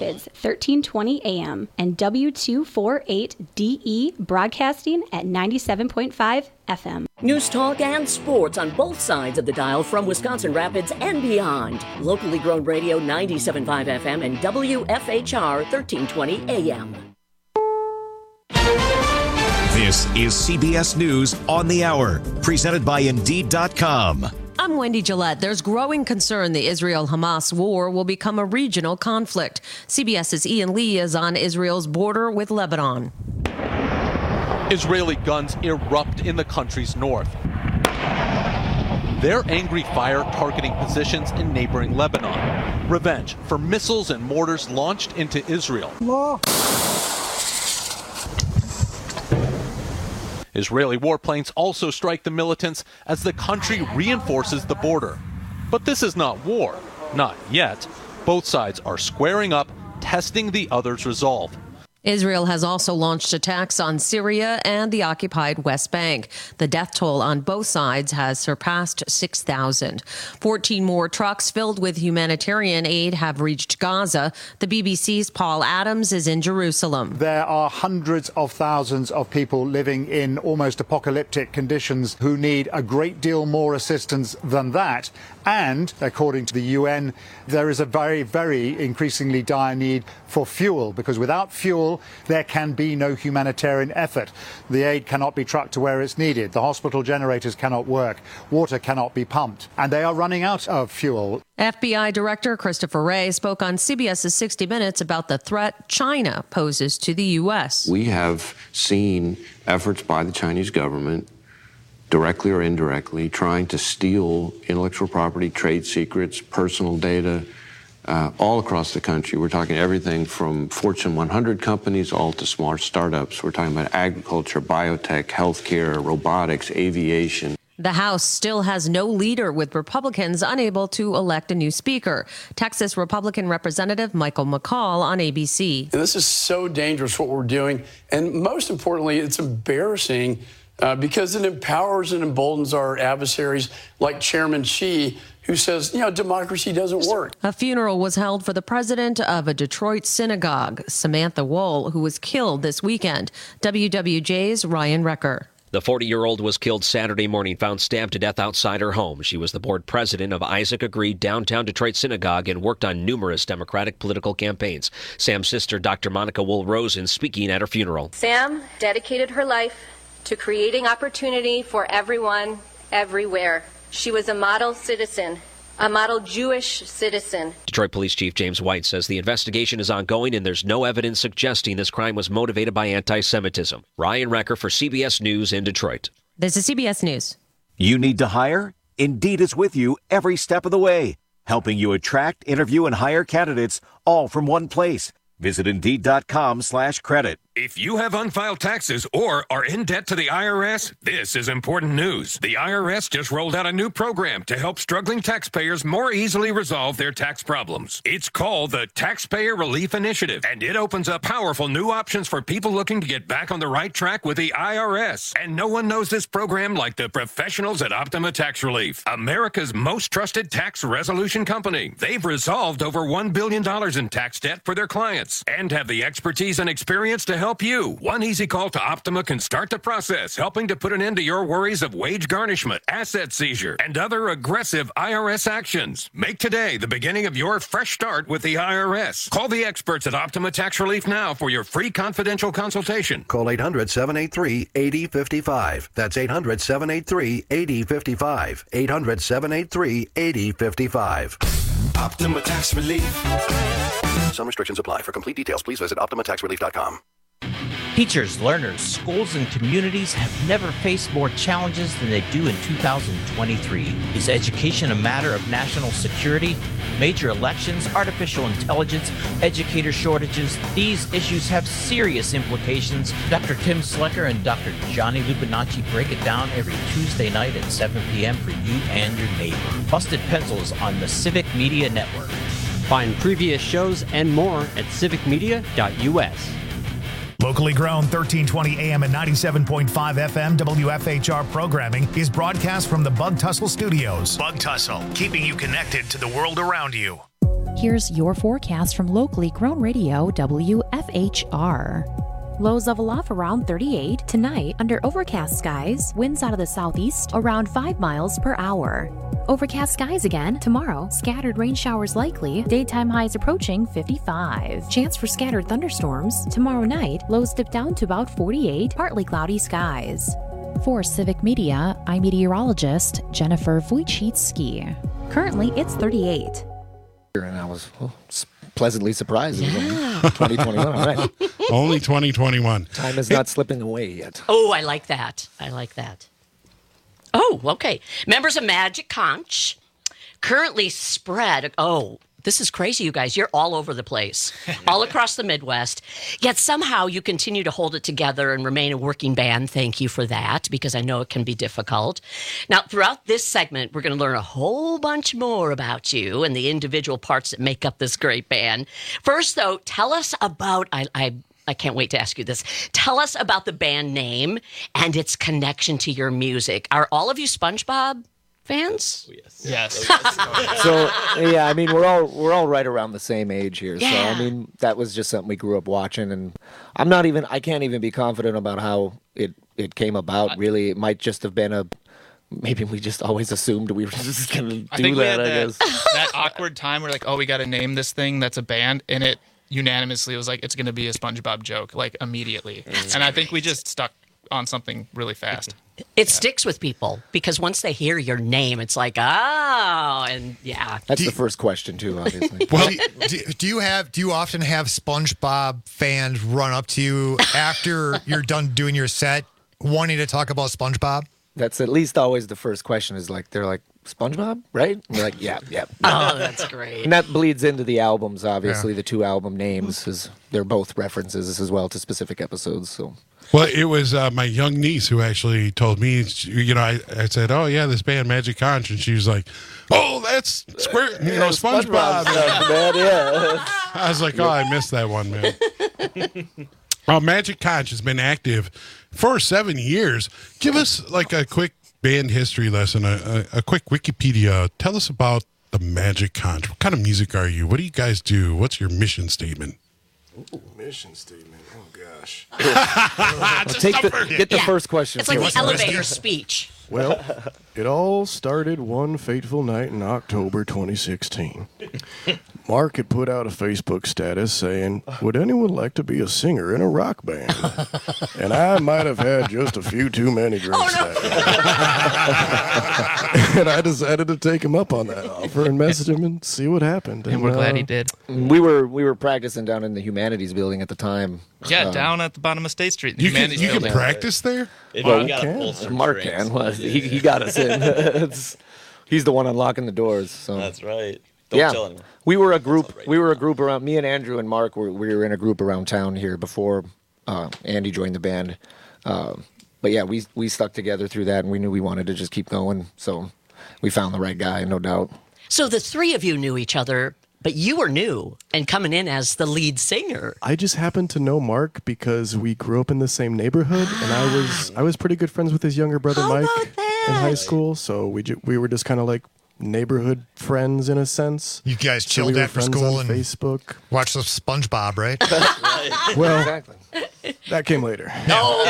Rapids, 1320 AM, and W248DE broadcasting at 97.5 FM. News talk and sports on both sides of the dial from Wisconsin Rapids and beyond. Locally grown radio 97.5 FM and WFHR 1320 AM. This is CBS News on the Hour, presented by Indeed.com. I'm Wendy Gillette. There's growing concern the Israel-Hamas war will become a regional conflict. CBS's Ian Lee is on Israel's border with Lebanon. Israeli guns erupt in the country's north. Their angry fire targeting positions in neighboring Lebanon. Revenge for missiles and mortars launched into Israel. Israeli warplanes also strike the militants as the country reinforces the border. But this is not war. Not yet. Both sides are squaring up, testing the other's resolve. Israel has also launched attacks on Syria and the occupied West Bank. The death toll on both sides has surpassed 6,000. 14 more trucks filled with humanitarian aid have reached Gaza. The BBC's Paul Adams is in Jerusalem. There are hundreds of thousands of people living in almost apocalyptic conditions who need a great deal more assistance than that. And, according to the UN, there is a very, very increasingly dire need for fuel, because without fuel, there can be no humanitarian effort. The aid cannot be trucked to where it's needed. The hospital generators cannot work. Water cannot be pumped. And they are running out of fuel. FBI Director Christopher Wray spoke on CBS's 60 Minutes about the threat China poses to the U.S. We have seen efforts by the Chinese government, directly or indirectly, trying to steal intellectual property, trade secrets, personal data, all across the country. We're talking everything from Fortune 100 companies all to smaller startups. We're talking about agriculture, biotech, healthcare, robotics, aviation. The House still has no leader, with Republicans unable to elect a new speaker. Texas Republican Representative Michael McCall on ABC. And this is so dangerous, what we're doing. And most importantly, it's embarrassing because it empowers and emboldens our adversaries like Chairman Xi, who says, democracy doesn't work. A funeral was held for the president of a Detroit synagogue, Samantha Woll, who was killed this weekend. WWJ's Ryan Recker. The 40-year-old was killed Saturday morning, found stabbed to death outside her home. She was the board president of Isaac Agree downtown Detroit Synagogue and worked on numerous Democratic political campaigns. Sam's sister, Dr. Monica Woll-Rosen, speaking at her funeral. Sam dedicated her life to creating opportunity for everyone, everywhere. She was a model citizen, a model Jewish citizen. Detroit Police Chief James White says the investigation is ongoing and there's no evidence suggesting this crime was motivated by anti-Semitism. Ryan Recker for CBS News in Detroit. This is CBS News. You need to hire? Indeed is with you every step of the way, helping you attract, interview, and hire candidates all from one place. Visit Indeed.com/credit. If you have unfiled taxes or are in debt to the IRS, this is important news. The IRS just rolled out a new program to help struggling taxpayers more easily resolve their tax problems. It's called the Taxpayer Relief Initiative, and it opens up powerful new options for people looking to get back on the right track with the IRS. And no one knows this program like the professionals at Optima Tax Relief, America's most trusted tax resolution company. They've resolved over $1 billion in tax debt for their clients and have the expertise and experience to help you. One easy call to Optima can start the process, helping to put an end to your worries of wage garnishment, asset seizure, and other aggressive IRS actions. Make today the beginning of your fresh start with the IRS. Call the experts at Optima Tax Relief now for your free confidential consultation. Call 800-783-8055. That's 800-783-8055. 800-783-8055. Optima Tax Relief. Some restrictions apply. For complete details, please visit OptimaTaxRelief.com. Teachers, learners, schools, and communities have never faced more challenges than they do in 2023. Is education a matter of national security? Major elections, artificial intelligence, educator shortages, these issues have serious implications. Dr. Tim Slecker and Dr. Johnny Lupinacci break it down every Tuesday night at 7 p.m. for you and your neighbor. Busted Pencils on the Civic Media Network. Find previous shows and more at civicmedia.us. Locally grown 1320 AM and 97.5 FM WFHR programming is broadcast from the Bug Tussle Studios. Bug Tussle, keeping you connected to the world around you. Here's your forecast from locally grown radio WFHR. Lows level off around 38. Tonight, under overcast skies, winds out of the southeast around 5 miles per hour. Overcast skies again. Tomorrow, scattered rain showers likely. Daytime highs approaching 55. Chance for scattered thunderstorms. Tomorrow night, lows dip down to about 48. Partly cloudy skies. For Civic Media, I'm meteorologist Jennifer Wojcicki. Currently, it's 38. And I was pleasantly surprised. Yeah. 2021, all right. Only 2021. Time is not slipping away yet. Oh, I like that. Oh, okay. Members of Magic Conch currently spread. Oh, this is crazy, you guys. You're all over the place, all across the Midwest. Yet somehow you continue to hold it together and remain a working band. Thank you for that, because I know it can be difficult. Now, throughout this segment, we're going to learn a whole bunch more about you and the individual parts that make up this great band. First, though, tell us about, I can't wait to ask you this. Tell us about the band name and its connection to your music. Are all of you SpongeBob fans? Yes. So yeah, I mean we're all right around the same age here. Yeah. So I mean that was just something we grew up watching, and I can't even be confident about how it came about. Really, it might just have been maybe we just always assumed we were just gonna do I think we had I guess. that awkward time where like, oh, we got to name this thing that's a band, and it unanimously was like, it's going to be a SpongeBob joke, like immediately. And I think we just stuck on something really fast. It sticks with people because once they hear your name, it's like, oh, and yeah. That's the first question too, obviously. Well, do you often have SpongeBob fans run up to you after you're done doing your set, wanting to talk about SpongeBob? That's at least always the first question. Is like they're like, SpongeBob, right? And we're like, yeah. Oh, that's great. And that bleeds into the albums. Obviously, the two album names they're both references as well to specific episodes. So. Well, it was my young niece who actually told me, I said, oh, yeah, this band, Magic Conch. And she was like, oh, that's SpongeBob. Stuff, man, yeah. I was like, oh, I missed that one, man. Magic Conch has been active for 7 years. Give us like a quick band history lesson, a quick Wikipedia. Tell us about the Magic Conch. What kind of music are you? What do you guys do? What's your mission statement? Ooh, mission statement. Oh, gosh. Get the first question. It's like the elevator speech. Well, it all started one fateful night in October 2016. Mark had put out a Facebook status saying, would anyone like to be a singer in a rock band? And I might have had just a few too many drinks that night. And I decided to take him up on that offer and message him and see what happened. And we're glad he did. We were practicing down in the Humanities building at the time. Yeah, down at the bottom of State Street. You can practice there? Mark can. Well, he got us in. He's the one unlocking the doors. So that's right. Don't tell anyone. We were a group. We were a group around. Me and Andrew and Mark we were in a group around town here before Andy joined the band. But yeah, we stuck together through that, and we knew we wanted to just keep going. So we found the right guy, no doubt. So the three of you knew each other, but you were new and coming in as the lead singer. I just happened to know Mark because we grew up in the same neighborhood, and I was pretty good friends with his younger brother Mike in high school. So we were just kind of like neighborhood friends in a sense. You guys chilled after school on and Facebook. Watched some SpongeBob, right? Well, exactly. That came later. Oh,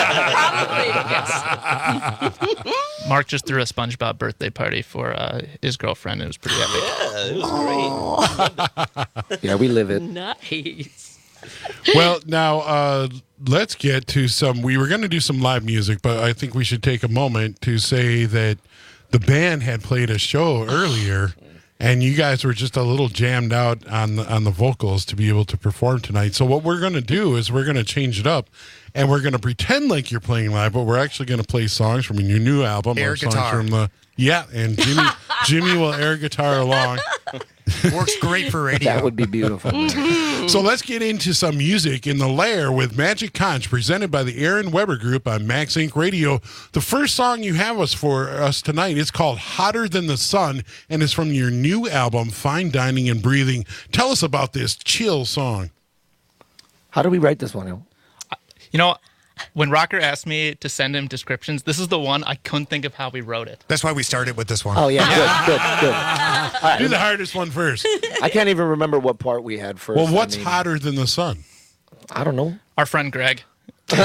yeah, probably. Yes. Mark just threw a SpongeBob birthday party for his girlfriend. It was pretty epic. Yeah, it was great. Yeah, we live it. Nice. Well, now let's get to we were going to do some live music, but I think we should take a moment to say that the band had played a show earlier, and you guys were just a little jammed out on the vocals to be able to perform tonight. So what we're going to do is we're going to change it up, and we're going to pretend like you're playing live, but we're actually going to play songs from your new album. Air guitar. From and Jimmy will air guitar along. Works great for radio. That would be beautiful. So let's get into some music in the Lair with Magic Conch, presented by the Aaron Weber Group on Max Inc. Radio. The first song you have for us tonight is called Hotter Than the Sun, and it's from your new album, Fine Dining and Breathing. Tell us about this chill song. How do we write this one out? When Rocker asked me to send him descriptions, this is the one I couldn't think of how we wrote it. That's why we started with this one. Oh, yeah, good. All right. Do the hardest one first. I can't even remember what part we had first. Well, what's hotter than the sun? I don't know. Our friend Greg. Yeah.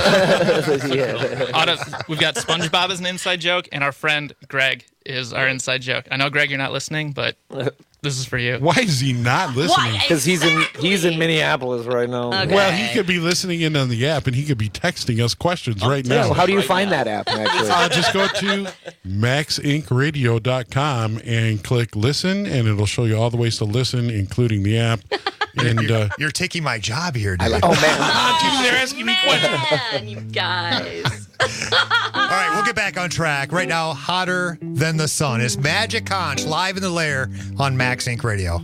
We've got SpongeBob as an inside joke, and our friend Greg is our inside joke. I know, Greg, you're not listening, but this is for you. Why is he not listening? Because he's in Minneapolis right now. Okay. Well, he could be listening in on the app, and he could be texting us questions right now. Well, how do you find that app, actually? Just go to maxincradio.com and click listen, and it'll show you all the ways to listen, including the app. And you're taking my job here, dude. Oh, man. They're asking me questions. Man, you guys. All right, we'll get back on track. Right now, hotter than the sun is Magic Conch live in the lair on Max Inc. Radio.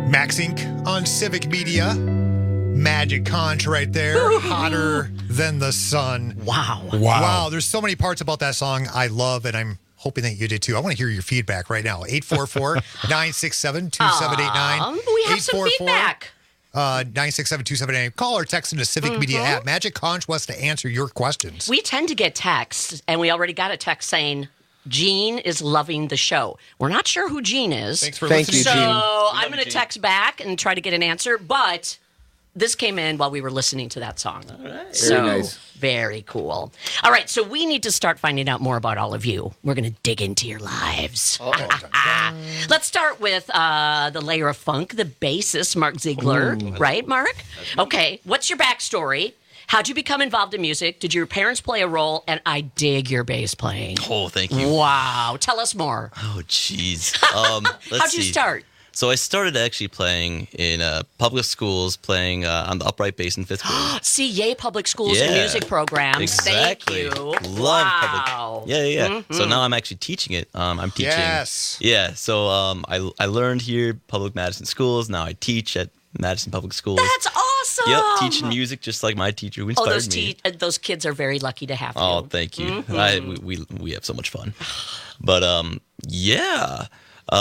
Max Inc. on Civic Media. Magic Conch right there. Hotter than the sun. Wow. Wow. There's so many parts about that song I love, and I'm hoping that you did too. I want to hear your feedback right now. 844-967-2789. We have some feedback. 967-2789. Call or text into Civic Media app. Magic Conch wants to answer your questions. We tend to get texts, and we already got a text saying, Gene is loving the show. We're not sure who Gene is. Thanks for listening. So Thank you, Gene. I'm going to text back and try to get an answer, but this came in while we were listening to that song. All right. So, Very nice. Very cool. All right, so we need to start finding out more about all of you. We're going to dig into your lives. Let's start with the layer of funk, the bassist, Mark Ziegler. Right, Mark? Okay, what's your backstory? How'd you become involved in music? Did your parents play a role? And I dig your bass playing. Oh, thank you. Wow. Tell us more. Oh, jeez. How'd you start? So I started actually playing in public schools, playing on the upright bass in 5th grade. See, yay, public schools and music programs. Exactly. Thank you. Love wow. public. Yeah. Mm-hmm. So now I'm actually teaching it. I'm teaching. Yes. Yeah. So I learned here public Madison schools. Now I teach at Madison Public Schools. That's awesome. Yep, teaching music just like my teacher who inspired me. Those kids are very lucky to have you. Oh, thank you. We have so much fun. But yeah.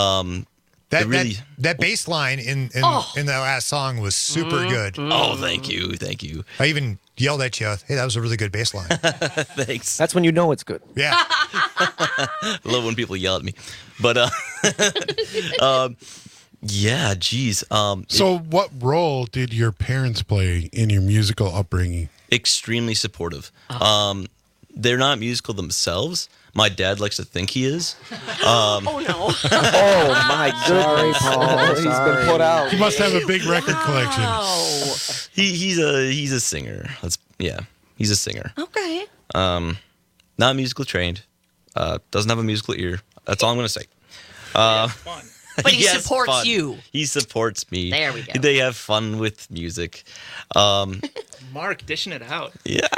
That bass line in the last song was super good. Oh, thank you. I even yelled at you, hey, that was a really good bass line. Thanks. That's when you know it's good. Yeah. I love when people yell at me. But yeah, geez. So what role did your parents play in your musical upbringing? Extremely supportive. They're not musical themselves. My dad likes to think he is. Oh, no. Oh, my goodness. Paul. He's been put out. He must have a big record collection. He's a singer. He's a singer. Okay. Not musical trained. Doesn't have a musical ear. That's all I'm going to say. Fun. But he supports you. He supports me. There we go. They have fun with music. Mark, dishing it out. Yeah,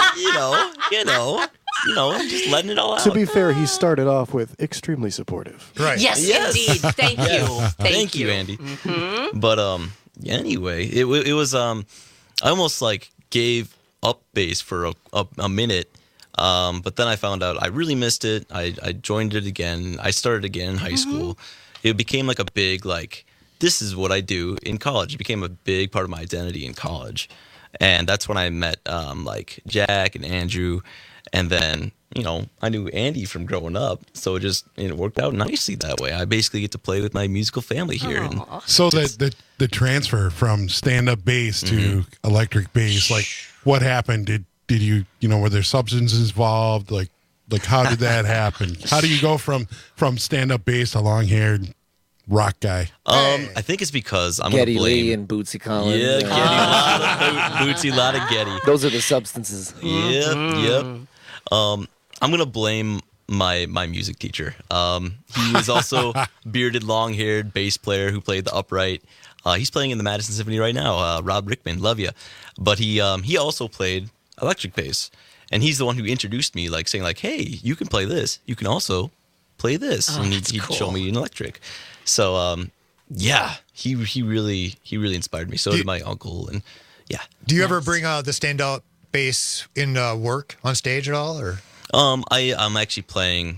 I'm just letting it all out. To be fair, he started off with extremely supportive. Right. Yes. Indeed. Thank you. Thank you, Andy. Mm-hmm. But anyway, it was I almost like gave up bass for a minute. But then I found out I really missed it. I joined it again. I started again in high school. It became like a big, this is what I do in college. It became a big part of my identity in college. And that's when I met, Jack and Andrew. And then, I knew Andy from growing up. So it worked out nicely that way. I basically get to play with my musical family here. And so the transfer from stand-up bass to electric bass, what happened? Did you, were there substances involved? Like how did that happen? How do you go from stand-up bass to long-haired rock guy? I think it's because I'm going to blame... Geddy Lee and Bootsy Collins. Yeah, Geddy, a lot of Geddy. Those are the substances. Yep. I'm going to blame my music teacher. He was also bearded, long-haired bass player who played the upright. He's playing in the Madison Symphony right now. Rob Rickman, love you. But he also played electric bass. And he's the one who introduced me, saying, hey, you can play this. You can also play this. And he'd show me an electric. So, he really inspired me. So did my uncle. And yeah. Do you ever bring the stand-up bass in work on stage at all? Or I'm actually playing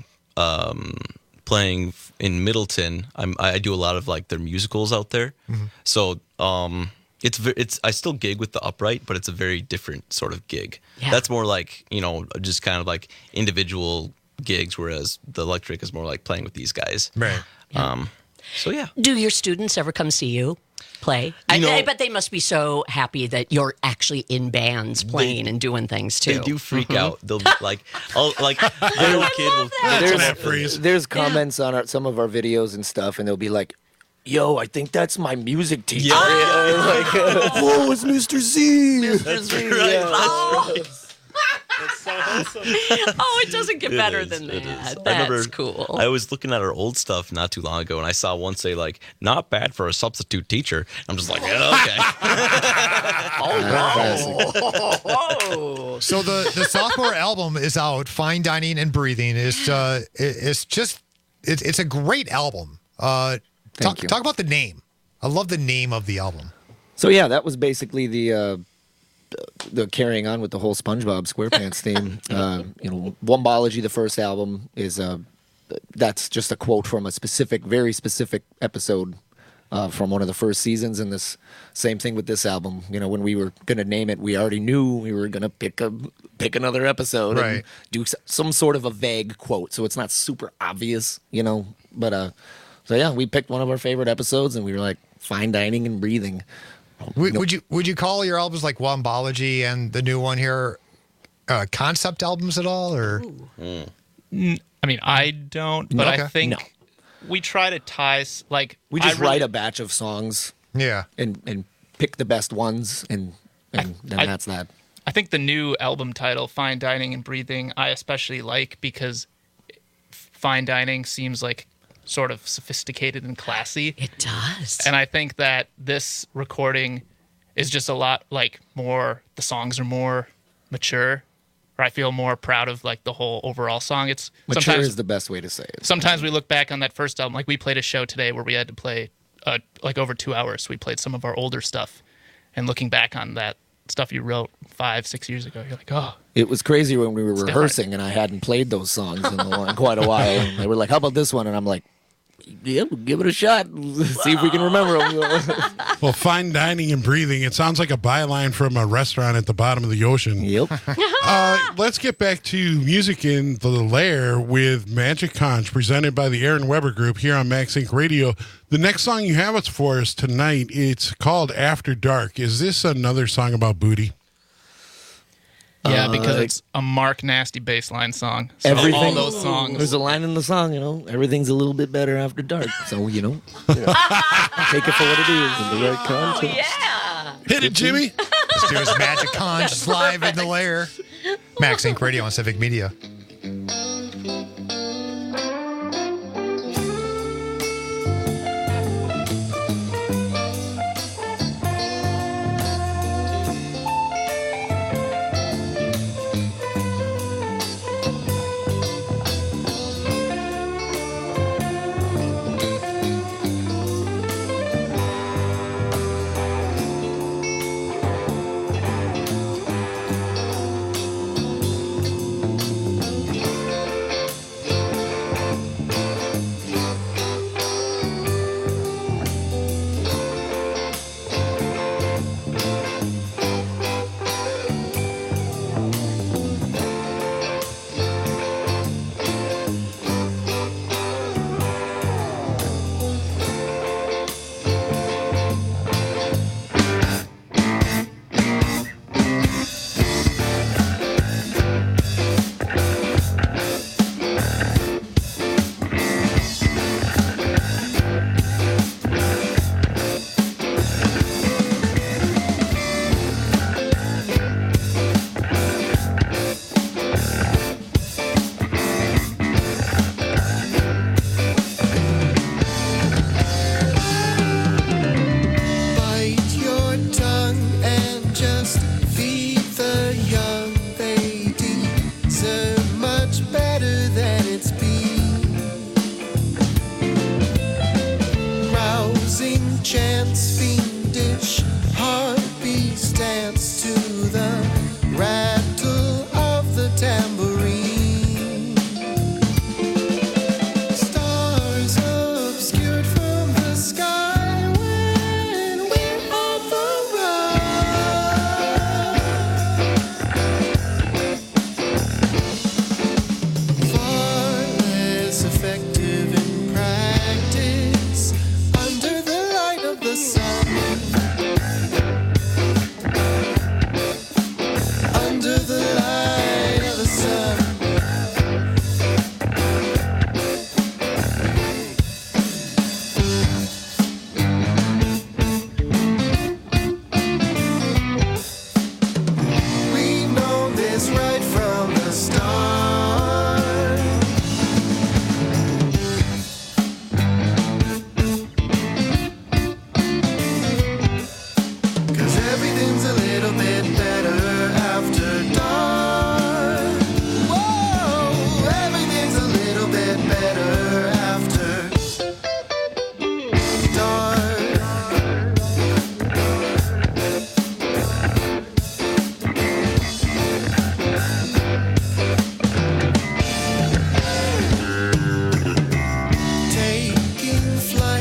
in Middleton. I do a lot of their musicals out there. Mm-hmm. So it's I still gig with the upright, but it's a very different sort of gig. Yeah. That's more just kind of individual gigs, whereas the electric is more like playing with these guys. Right. Yeah. So yeah. Do your students ever come see you play? I bet they must be so happy that you're actually in bands playing and doing things too. They do freak out. They'll be like, little kid. There's comments on some of our videos and stuff, and they'll be like, yo, I think that's my music teacher. Whoa, it's Mr. Z. Mr. Z. Right. That's so awesome. Oh, it doesn't get better than that. That's cool. I was looking at our old stuff not too long ago, and I saw one say, not bad for a substitute teacher. I'm just like, yeah, okay. Oh, so the sophomore album is out, Fine Dining and Breathing. It's a great album. Talk about the name. I love the name of the album. So yeah, that was basically the carrying on with the whole SpongeBob SquarePants theme. Wombology, the first album, is that's just a quote from a very specific episode from one of the first seasons. And this same thing with this album. When we were gonna name it, we already knew we were gonna pick another episode and do some sort of a vague quote, so it's not super obvious, But so yeah, we picked one of our favorite episodes, and we were like, fine dining and breathing. Would you call your albums like Wombology and the new one here concept albums at all, or? I mean, I don't, but I think we try to tie we just write a batch of songs, and pick the best ones, and then that's that. I think the new album title, Fine Dining and Breathing, I especially like because fine dining seems like sort of sophisticated and classy. It does. And I think that this recording is just a lot more, the songs are more mature, or I feel more proud of the whole overall song. It's mature is the best way to say it. Sometimes we look back on that first album, we played a show today where we had to play over 2 hours. We played some of our older stuff, and looking back on that stuff you wrote 5-6 years ago, you're like, oh. It was crazy when we were rehearsing and I hadn't played those songs in quite a while. And they were like, how about this one? And I'm like, yeah, we'll give it a shot. See if we can remember them. Well, fine dining and breathing. It sounds like a byline from a restaurant at the bottom of the ocean. Yep. Let's get back to music in the Lair with Magic Conch, presented by the Aaron Weber Group here on Max Inc. Radio. The next song you have for us tonight, it's called After Dark. Is this another song about booty? Yeah, because it's a Mark Nasty bassline song. So all those songs. There's a line in the song, everything's a little bit better after dark. So, take it for what it is in the right context. Yeah. Hit it, Jimmy. Let's do his Magic Conch live in the Lair. Max Inc. Radio on Civic Media.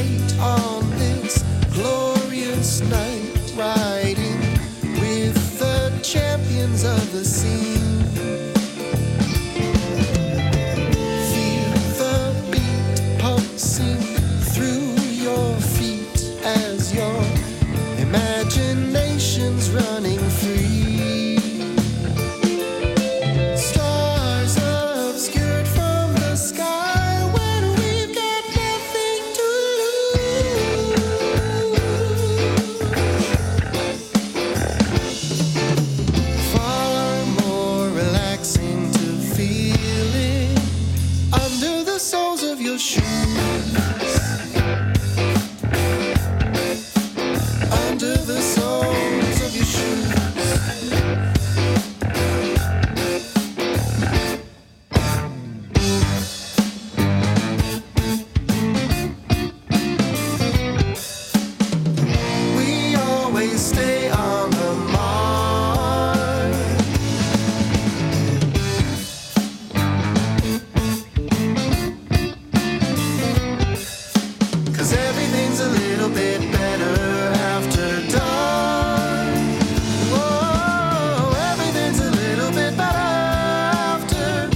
late on this glorious night, riding with the champions of the scene. Feel the beat pulsing through your feet as your imagination's running free. Stars obscured from the sky when we've got nothing to lose. Far more relaxing to feel it under the soles of your shoes. Under the soles of your shoes. We always stay on the mark. 'Cause everything's a little bit better after dark. Whoa, everything's a little bit better after.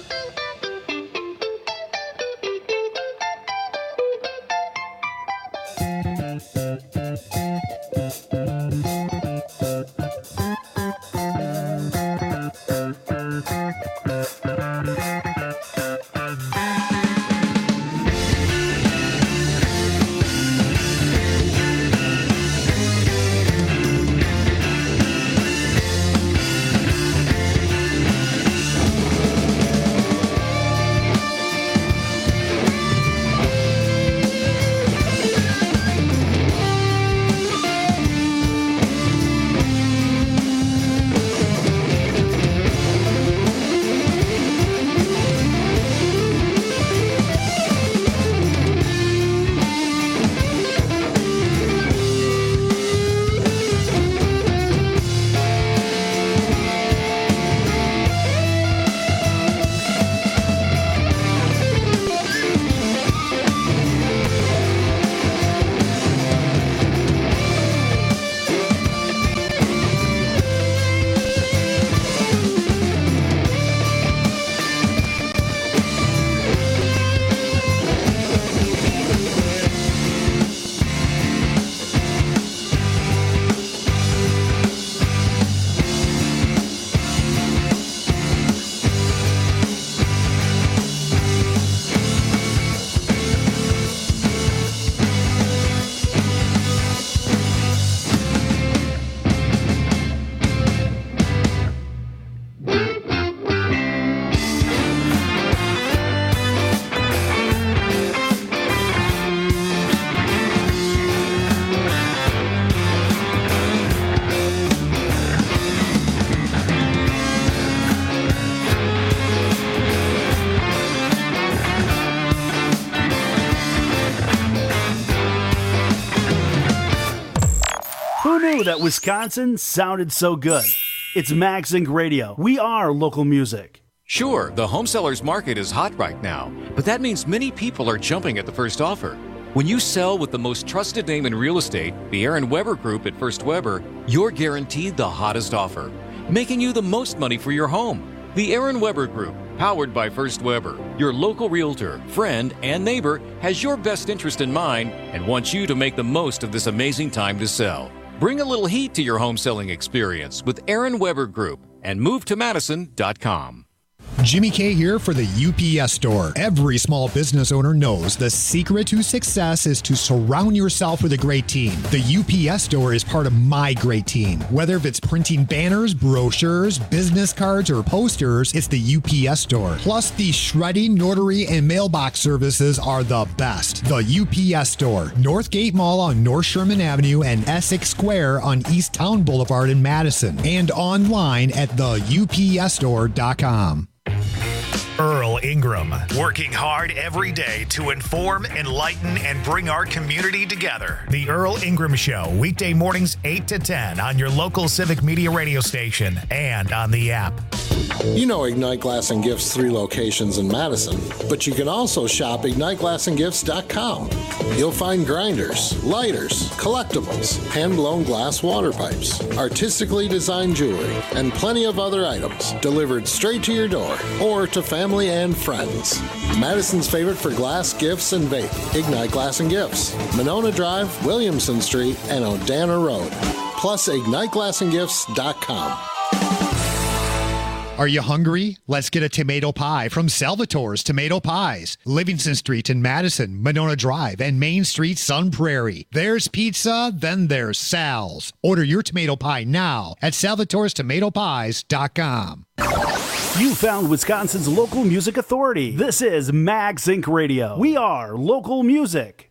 Who knew that Wisconsin sounded so good? It's Max Inc. Radio. We are local music. Sure, the home sellers market is hot right now, but that means many people are jumping at the first offer. When you sell with the most trusted name in real estate, the Aaron Weber Group at First Weber, you're guaranteed the hottest offer, making you the most money for your home. The Aaron Weber Group, powered by First Weber, your local realtor, friend, and neighbor, has your best interest in mind and wants you to make the most of this amazing time to sell. Bring a little heat to your home selling experience with Aaron Weber Group and MoveToMadison.com. Jimmy K here for the UPS Store. Every small business owner knows the secret to success is to surround yourself with a great team. The UPS Store is part of my great team. Whether it's printing banners, brochures, business cards, or posters, it's the UPS Store. Plus, the shredding, notary, and mailbox services are the best. The UPS Store, Northgate Mall on North Sherman Avenue and Essex Square on East Town Boulevard in Madison, and online at theupsstore.com. Earl Ingram, working hard every day to inform, enlighten, and bring our community together. The Earl Ingram Show, weekday mornings 8 to 10 on your local Civic Media radio station and on the app. You know Ignite Glass and Gifts' 3 locations in Madison, but you can also shop IgniteGlassandGifts.com. You'll find grinders, lighters, collectibles, hand-blown glass water pipes, artistically designed jewelry, and plenty of other items delivered straight to your door or to family and friends. Madison's favorite for glass, gifts, and vape, Ignite Glass and Gifts, Monona Drive, Williamson Street, and Odana Road. Plus, IgniteGlassandGifts.com. Are you hungry? Let's get a tomato pie from Salvatore's Tomato Pies. Livingston Street in Madison, Monona Drive, and Main Street, Sun Prairie. There's pizza, then there's Sal's. Order your tomato pie now at salvatorestomatopies.com. You found Wisconsin's local music authority. This is Mag Sync Radio. We are local music.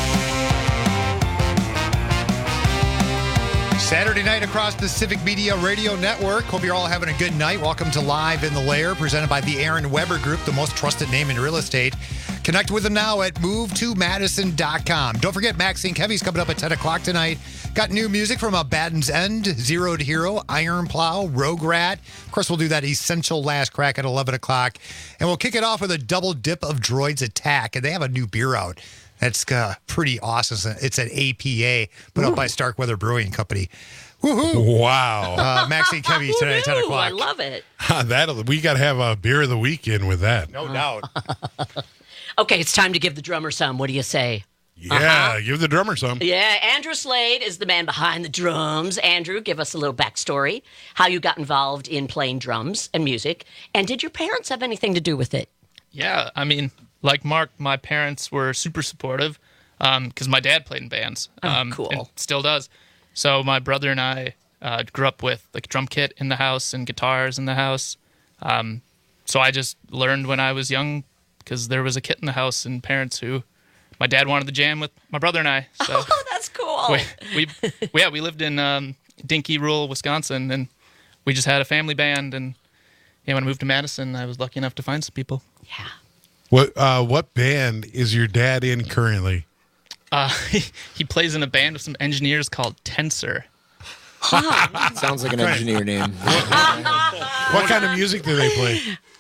Saturday night across the Civic Media Radio Network. Hope you're all having a good night. Welcome to Live in the Lair, presented by the Aaron Weber Group, the most trusted name in real estate. Connect with them now at movetomadison.com. Don't forget, Max Sync Heavy's coming up at 10 o'clock tonight. Got new music from Baden's End, Zero to Hero, Iron Plow, Rogue Rat. Of course, we'll do that Essential Last Crack at 11 o'clock. And we'll kick it off with a double dip of Droids Attack. And they have a new beer out. That's pretty awesome. It's an APA put up by Starkweather Brewing Company. Woohoo! Wow. Maxie Kevy tonight at 10 o'clock. I love it. We got to have a beer of the weekend with that. No doubt. Okay, it's time to give the drummer some. What do you say? Yeah, give the drummer some. Yeah, Andrew Slade is the man behind the drums. Andrew, give us a little backstory, how you got involved in playing drums and music, and did your parents have anything to do with it? Yeah, I mean, like Mark, my parents were super supportive because my dad played in bands. Cool. And still does. So my brother and I grew up with like a drum kit in the house and guitars in the house. So I just learned when I was young because there was a kit in the house and parents who my dad wanted to jam with my brother and I. So oh, that's cool. We lived in Dinky, rural Wisconsin, and we just had a family band. And when I moved to Madison, I was lucky enough to find some people. Yeah. What band is your dad in currently? He plays in a band with some engineers called Tensor. Sounds like an engineer name. What kind of music do they play?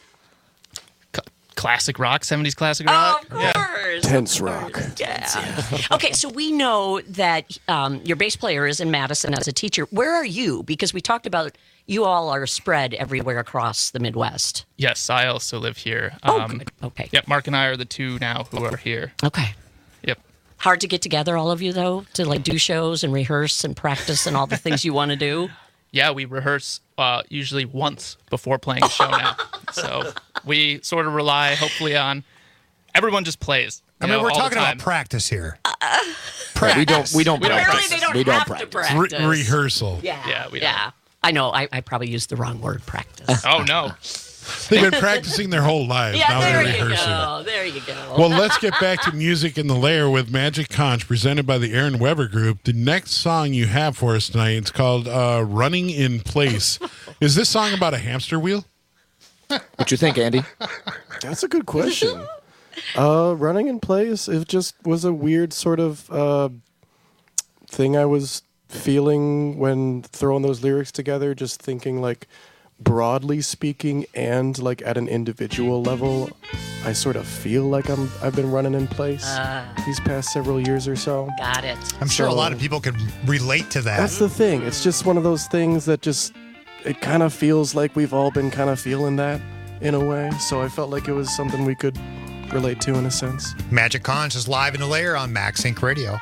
Classic rock, 70s classic rock. Of course. Tense rock. Yeah. Okay, so we know that your bass player is in Madison as a teacher. Where are you? Because we talked about you all are spread everywhere across the Midwest. Yes, I also live here. Good. Okay. Yep, Mark and I are the two now who are here. Okay. Yep. Hard to get together, all of you, though, to like do shows and rehearse and practice and all the things you want to do? Yeah, we rehearse usually once before playing a show now. So we sort of rely, hopefully, on everyone just plays. I mean, we're all the talking time. about practice here. Practice. We don't practice. Apparently they don't have to practice. Rehearsal. Yeah. we don't. I know. I probably used the wrong word, practice. Oh, no. They've been practicing their whole lives. Yeah, now there they're you rehearsing. go. There you go. Well, let's get back to music in the lair with Magic Conch, presented by the Aaron Weber Group. The next song you have for us tonight, it's called Running in Place. Is this song about a hamster wheel? What you think, Andy? That's a good question. Running in Place, it just was a weird sort of thing I was feeling when throwing those lyrics together, just thinking like broadly speaking and like at an individual level, I sort of feel like I've been running in place these past several years or so. Got it. I'm sure a lot of people could relate to that. That's the thing. It's just one of those things that just, it kind of feels like we've all been kind of feeling that in a way. So I felt like it was something we could relate to in a sense. Magic Conch is live in the lair on Max Sync Radio.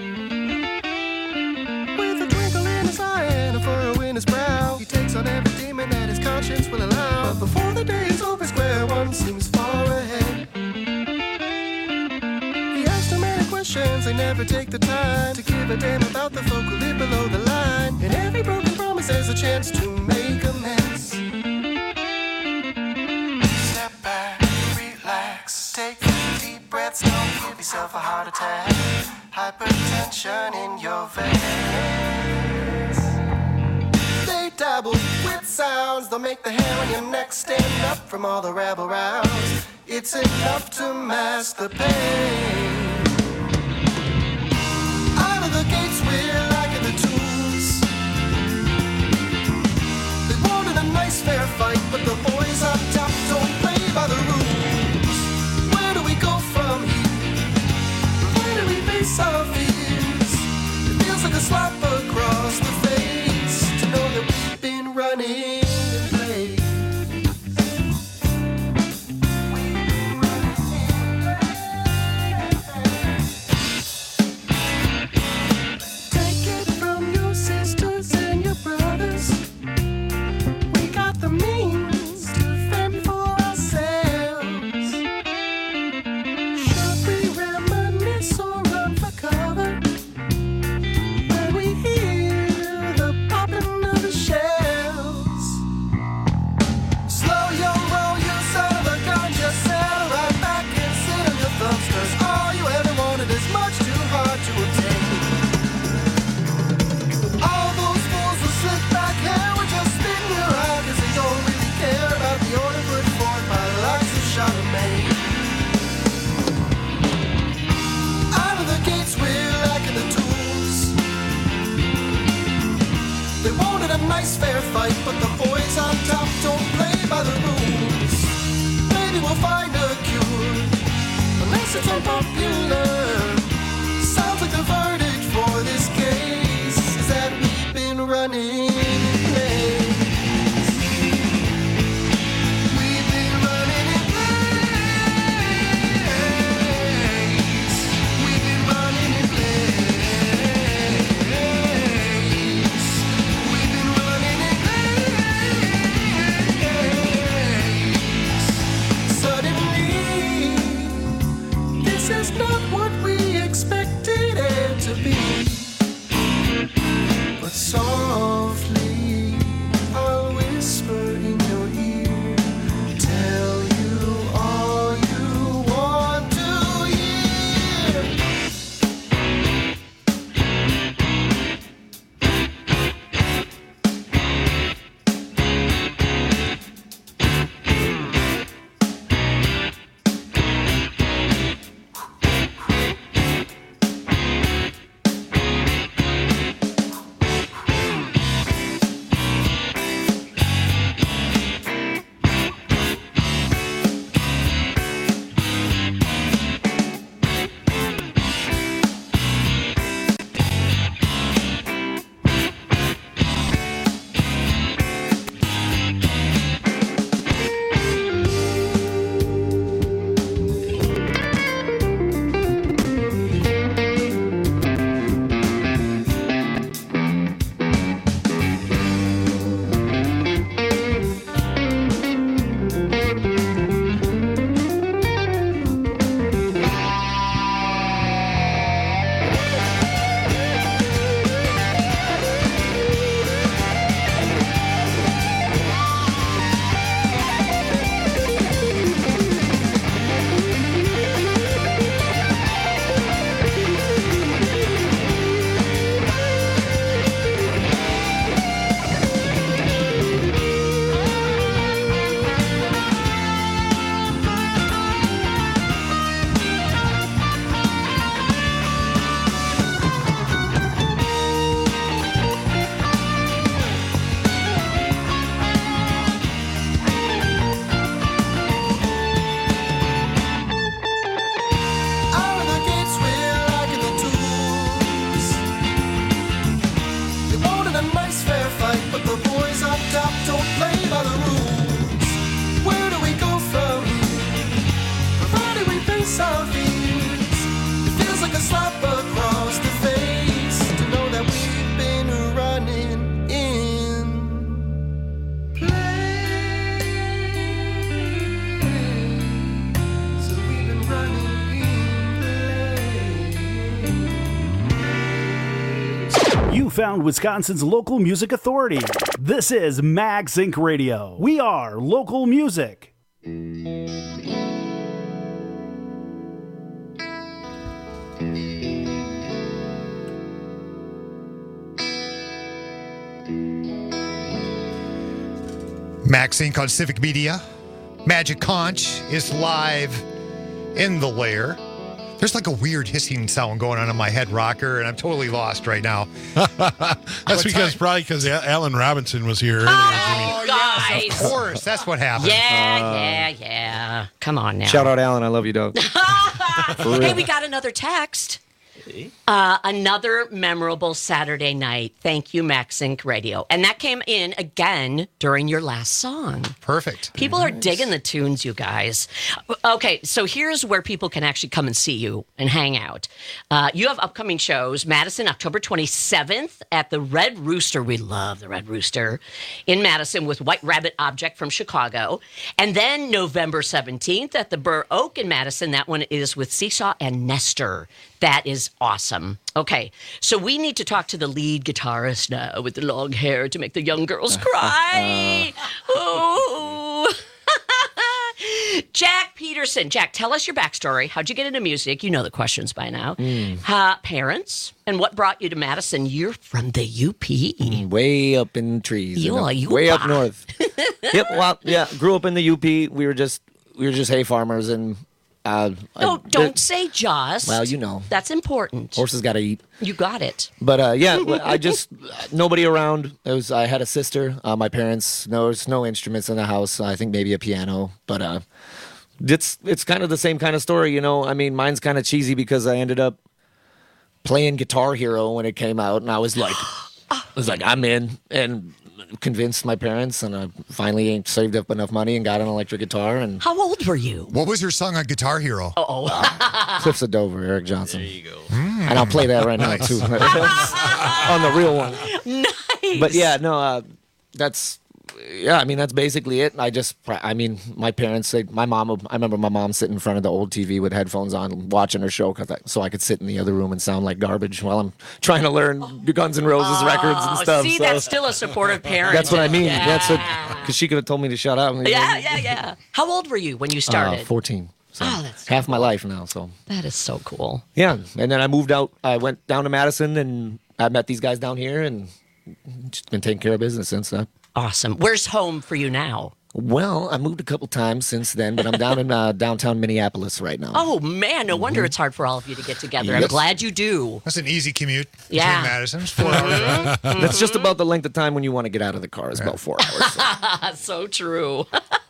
With a twinkle in his eye and a furrow in his brow, he takes on every demon that his conscience will allow. But before the day is over, square one seems far ahead. He asks too many questions, they never take the time to give a damn about the folk who live below the line. In every broken promise, there's a chance to make amends. Step back, relax, take deep breaths, don't give yourself a heart attack. Hypertension in your veins. They dabble with sounds, they'll make the hair on your neck stand up from all the rabble rouse. It's enough to mask the pain. Out of the gates we're liking the tunes. They wanted a nice fair fight, but the face our fears. It feels like a slap across the face to know that we've been running in place. Take it from your sisters and your brothers. We got the means to fend for ourselves. Should we reminisce or run for cover when we hear the popping of the shells? Slow your roll, you son of a gun, just settle right back and sit on your thumbs, 'cause all you ever wanted is much too hard to obtain. All those fools with slick back hair will just spin your eye, 'cause they don't really care about the order put forth by the likes of Charlemagne. Out of the gates we're lacking the tools. They wanted a nice fair fight, but the boys on top don't play by the rules. Maybe we'll find a cure, unless it's unpopular. Sounds like the verdict for this case is that we've been running in place. We've been running in place. We've been running in place. We've been running in place. Suddenly, this is not what we expected it to be. But softly, I'll whisper in your ear, tell you all you want to hear. Out of the gates we're lacking the tools. They wanted a nice fair fight, but the boys on top don't play by the rules. Where do we go from here? Provided we face our fears. It feels like a slap across the face to know that we've been running in place. So we've been running You found Wisconsin's local music authority. This is Mag Sync Radio. We are local music. Max Inc. on Civic Media. Magic Conch is live in the lair. There's like a weird hissing sound going on in my head rocker, and I'm totally lost right now. That's probably because Alan Robinson was here earlier. Oh, guys. Of course, that's what happened. Yeah. Come on now. Shout out, Alan. I love you, dog. Hey, we got another text. Another memorable Saturday night. Thank you, MaxSync Radio. And that came in again during your last song. Perfect. People are digging the tunes, you guys. Okay, so here's where people can actually come and see you and hang out. You have upcoming shows. Madison, October 27th at the Red Rooster. We love the Red Rooster in Madison with White Rabbit Object from Chicago. And then November 17th at the Burr Oak in Madison. That one is with Seesaw and Nestor. That is awesome. Okay, so we need to talk to the lead guitarist now with the long hair to make the young girls cry. Ooh. Jack Peterson. Jack, tell us your backstory. How'd you get into music? You know the questions by now. Parents, and what brought you to Madison? You're from the UP. Way up in the trees. You way up north. Yep. Well, yeah. Grew up in the UP. We were just hay farmers, and no, don't say just. Well, you know, that's important. Horses got to eat. You got it. But yeah, I just nobody around. I had a sister. My parents. There's no instruments in the house. I think maybe a piano, but it's kind of the same kind of story, you know. I mean, mine's kind of cheesy because I ended up playing Guitar Hero when it came out, and I was like, I'm in, and convinced my parents, and I finally saved up enough money and got an electric guitar. And how old were you? What was your song on Guitar Hero? Cliffs of Dover, Eric Johnson. There you go. And I'll play that right now too, on the real one. Nice. But yeah, no, that's basically it. My parents, my mom. I remember my mom sitting in front of the old TV with headphones on, watching her show, so I could sit in the other room and sound like garbage while I'm trying to learn Guns N' Roses records and stuff. See, that's still a supportive parent. That's what I mean. Yeah. That's because she could have told me to shut up. Yeah. How old were you when you started? 14. So that's half my life now. So that is so cool. Yeah, and then I moved out. I went down to Madison, and I met these guys down here, and just been taking care of business since then. Awesome. Where's home for you now? Well, I moved a couple times since then, but I'm down in downtown Minneapolis right now. Oh, man. No wonder it's hard for all of you to get together. Yes. I'm glad you do. That's an easy commute between Yeah. Madison. It's 4 hours. That's just about the length of time when you want to get out of the car. It's about 4 hours. So true.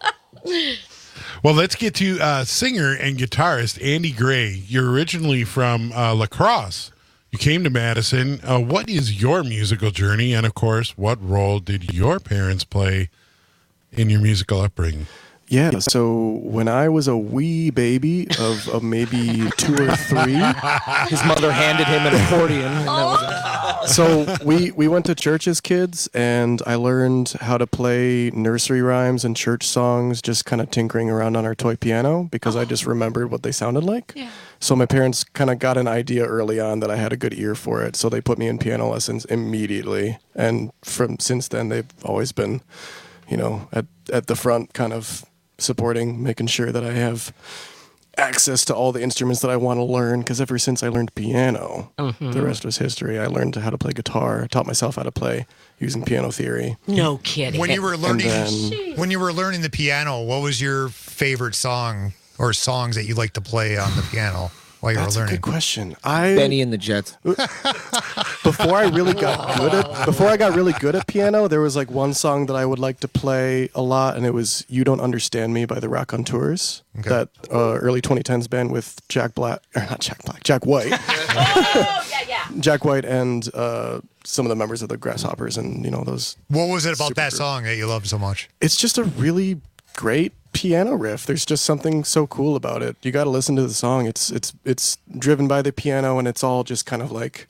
Well, let's get to singer and guitarist Andy Gray. You're originally from La Crosse. You came to Madison. What is your musical journey? And, of course, what role did your parents play in your musical upbringing? Yeah, so when I was a wee baby of maybe 2 or 3, his mother handed him an accordion. And that was it. So we went to church as kids, and I learned how to play nursery rhymes and church songs, just kind of tinkering around on our toy piano because I just remembered what they sounded like. Yeah. So my parents kind of got an idea early on that I had a good ear for it, so they put me in piano lessons immediately. And since then, they've always been, at the front, kind of supporting, making sure that I have access to all the instruments that I want to learn, because ever since I learned piano, the rest was history. I learned how to play guitar. I taught myself how to play using piano theory. No kidding. When you were learning the piano, what was your favorite song or songs that you like to play on the piano while you were learning? That's a good question. Benny and the Jets. Before I got really good at piano, there was like one song that I would like to play a lot, and it was "You Don't Understand Me" by the Raconteurs. Okay. That early 2010s band with Jack White. Jack White and some of the members of the Grasshoppers, and those. What was it about that song that you loved so much? It's just a really great piano riff. There's just something so cool about it. You got to listen to the song. It's driven by the piano, and it's all just kind of like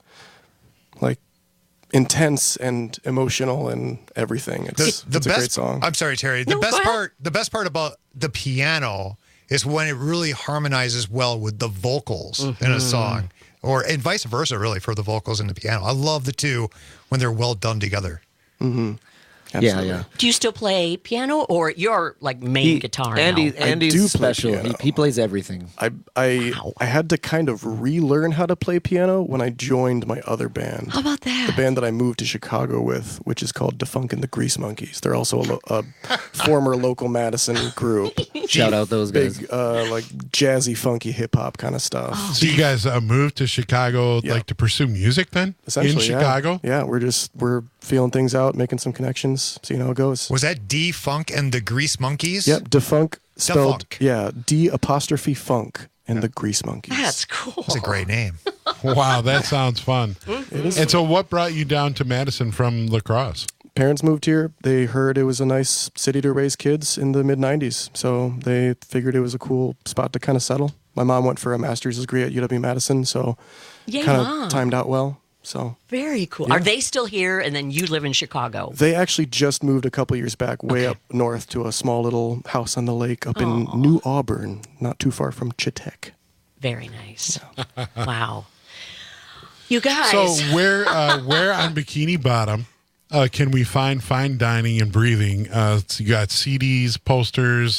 intense and emotional and everything. It's a great song. I'm sorry, Terry. The best part about the piano is when it really harmonizes well with the vocals in a song, and vice versa, really, for the vocals and the piano. I love the two when they're well done together. Mm-hmm. Yeah. Do you still play piano, or your main guitar? Andy's special. He plays everything. I had to kind of relearn how to play piano when I joined my other band. How about that? The band that I moved to Chicago with, which is called Defunk and the Grease Monkeys. They're also a former local Madison group. Shout out those guys. Big, jazzy, funky hip hop kind of stuff. Oh. So you guys moved to Chicago to pursue music then? Essentially, in Chicago? Yeah, we're feeling things out, making some connections, seeing how it goes. Was that D-Funk and the Grease Monkeys? Yep, Defunk spelled Defunk. D''Funk. and the Grease Monkeys. That's cool. That's a great name. Wow, that sounds fun. And so, what brought you down to Madison from La Crosse? Parents moved here. They heard it was a nice city to raise kids in the mid-'90s, so they figured it was a cool spot to kind of settle. My mom went for a master's degree at UW-Madison, so Yay, kind Mom. of timed out well. So Very cool. Yeah. Are they still here and then you live in Chicago? they actually just moved a couple years back way up north to a small little house on the lake up in New Auburn, not too far from Chittek. Very nice. Wow. You guys. So, where on Bikini Bottom can we find fine dining and breathing? So you got CDs, posters.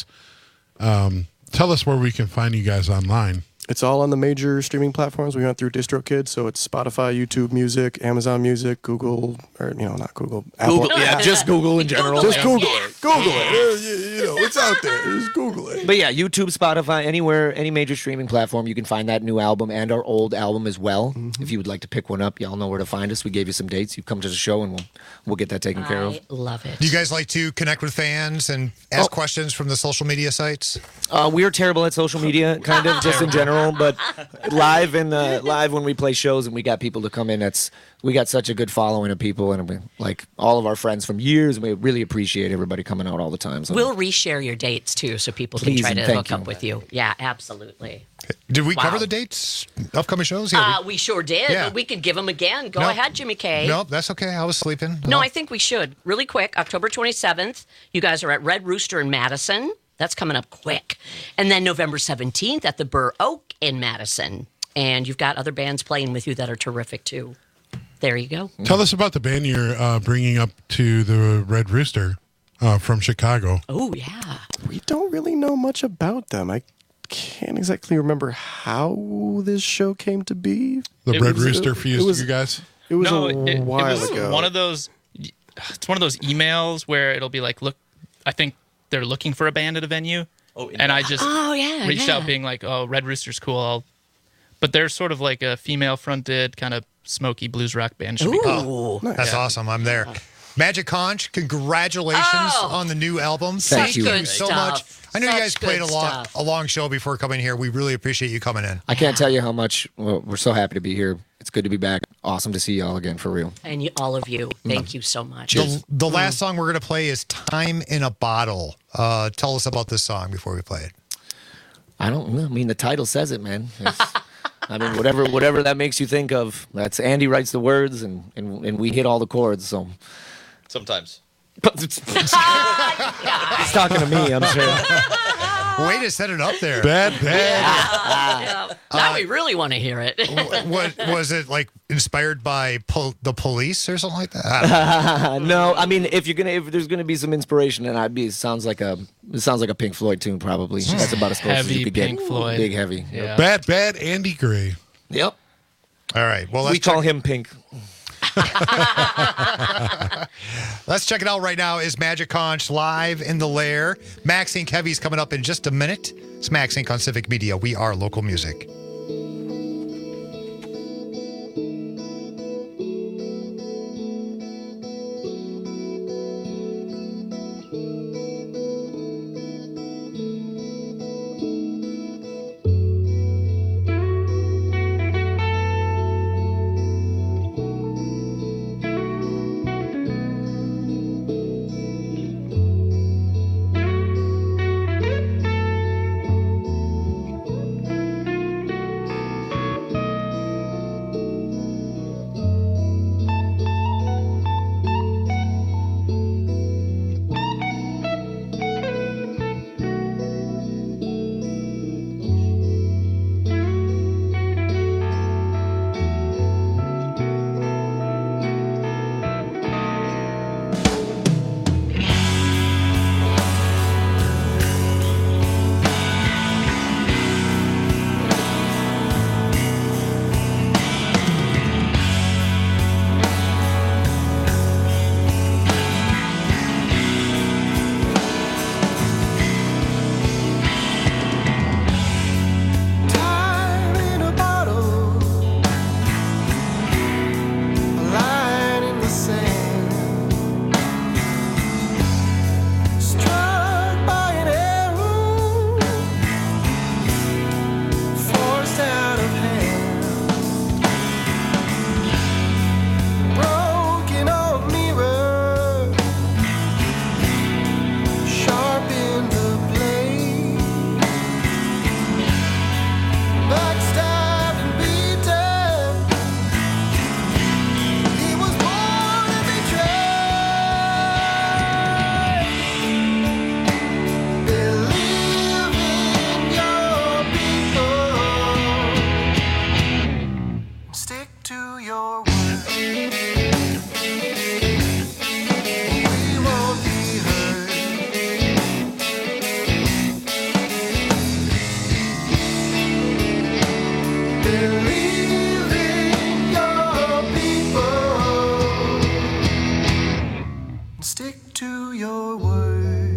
Tell us where we can find you guys online. It's all on the major streaming platforms. We went through DistroKid, so it's Spotify, YouTube Music, Amazon Music, Google, or not Google, Apple. Google, yeah, just Google in general. Just Google it. Google it. It's out there. Just Google it. But yeah, YouTube, Spotify, anywhere, any major streaming platform, you can find that new album and our old album as well. If you would like to pick one up, y'all know where to find us. We gave you some dates. You come to the show and we'll get that taken care of. I love it. Do you guys like to connect with fans and ask questions from the social media sites? We're terrible at social media, kind of, just in general. But live when we play shows and we got people to come in, we got such a good following of people, and we, like all of our friends from years, and we really appreciate everybody coming out all the time. So. We'll reshare your dates too, so people Please can try and to thank hook up you. with you. Yeah, absolutely. Did we Wow. cover the dates? Upcoming shows? Yeah, We sure did. Yeah. But we could give them again. Go Nope. ahead, Jimmy K. Nope, that's okay. I was sleeping. No, I think we should. Really quick, October 27th, you guys are at Red Rooster in Madison. That's coming up quick. And then November 17th at the Burr Oak in Madison. And you've got other bands playing with you that are terrific too. There you go. Tell us about the band you're bringing up to the Red Rooster from Chicago. Oh, yeah. We don't really know much about them. I can't exactly remember how this show came to be. The Red Rooster fused you guys? It was No, a while it was ago. one of those. It's one of those emails where it'll be like, look, I think they're looking for a band at a venue. And I just reached out being like, oh, Red Rooster's cool. But they're sort of like a female-fronted kind of smoky blues rock band. Should be cool. That's awesome. I'm there. Magic Conch, congratulations on the new album. Thank you. you so much. I know you guys Such played good a long show before coming here. We really appreciate you coming in. I can't tell you how much we're so happy to be here. It's good to be back. Awesome to see y'all again, for real. And all of you, thank you so much. The last song we're going to play is Time in a Bottle. Tell us about this song before we play it. I don't know. I mean, the title says it, man. I mean, whatever that makes you think of. That's Andy writes the words, and we hit all the chords. So Sometimes. he's talking to me, I'm sure. Way to set it up there. Bad. Now we really want to hear it. What was it, like inspired by the Police or something like that? I don't know. No, I mean, if there's gonna be some inspiration, then it sounds like a Pink Floyd tune, probably. That's about as close as you Heavy could Pink get. Floyd. Big heavy. Yeah. Bad Andy Gray. Yep. All right. Well, We call him Pink. Let's check it out right now. Is Magic Conch live in the lair? Max Inc. Heavy's coming up in just a minute. It's Max Inc. on Civic Media. We are local music. to your word. We won't be hurt. Believe in your people. Stick to your word.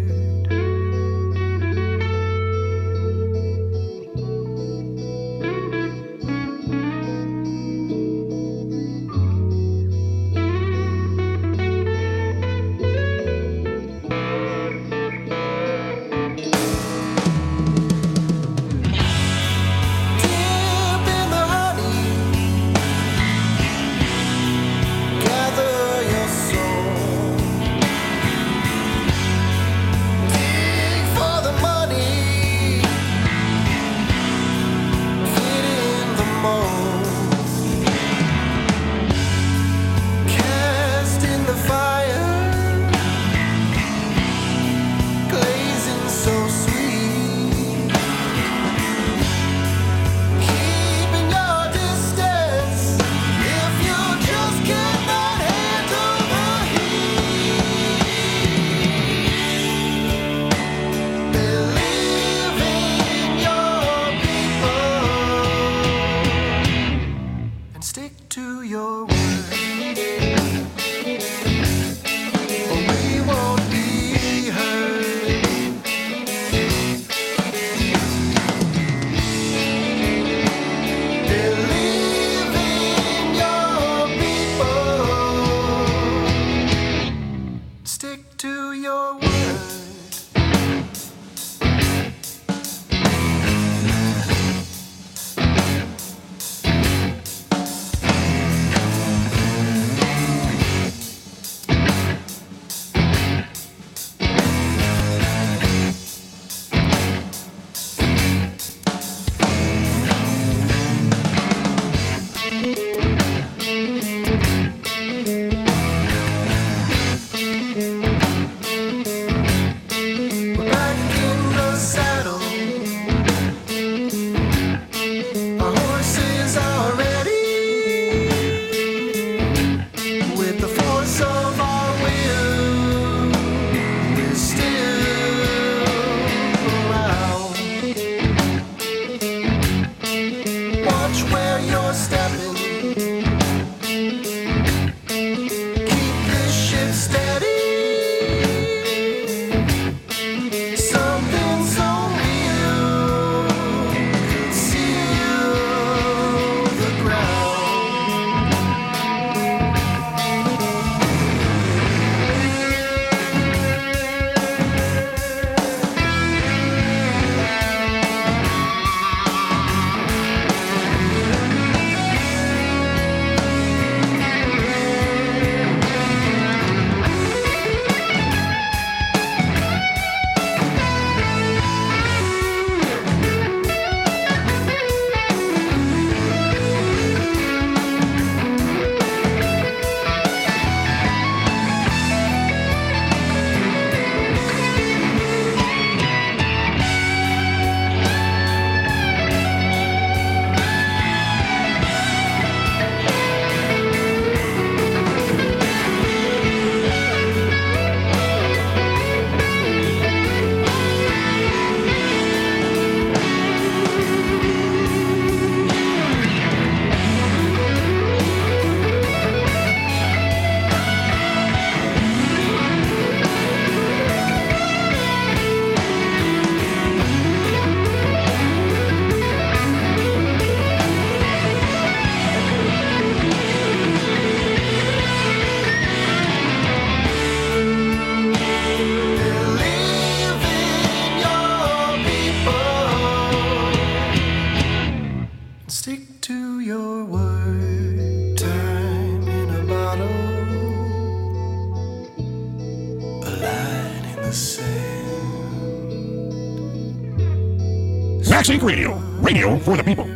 Max Inc. Radio. Radio for the people.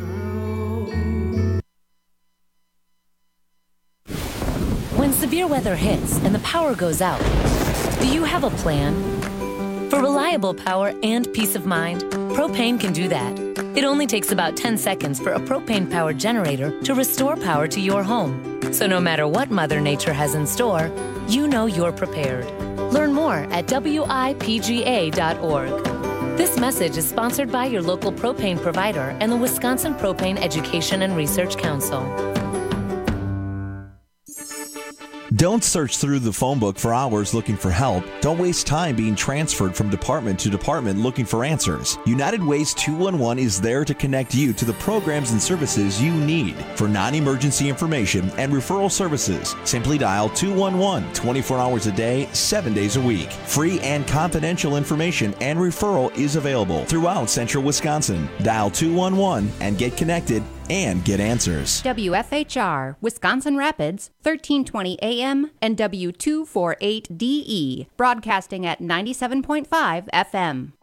When severe weather hits and the power goes out, do you have a plan? For reliable power and peace of mind, Propane can do that. It only takes about 10 seconds for a propane-powered generator to restore power to your home. So no matter what Mother Nature has in store, you know you're prepared. Learn more at WIPGA.org. This message is sponsored by your local propane provider and the Wisconsin Propane Education and Research Council. Don't search through the phone book for hours looking for help. Don't waste time being transferred from department to department looking for answers. United Ways 211 is there to connect you to the programs and services you need. For non-emergency information and referral services, simply dial 211 24 hours a day, 7 days a week. Free and confidential information and referral is available throughout central Wisconsin. Dial 211 and get connected and get answers. WFHR, Wisconsin Rapids, 1320 AM and W248DE, broadcasting at 97.5 FM.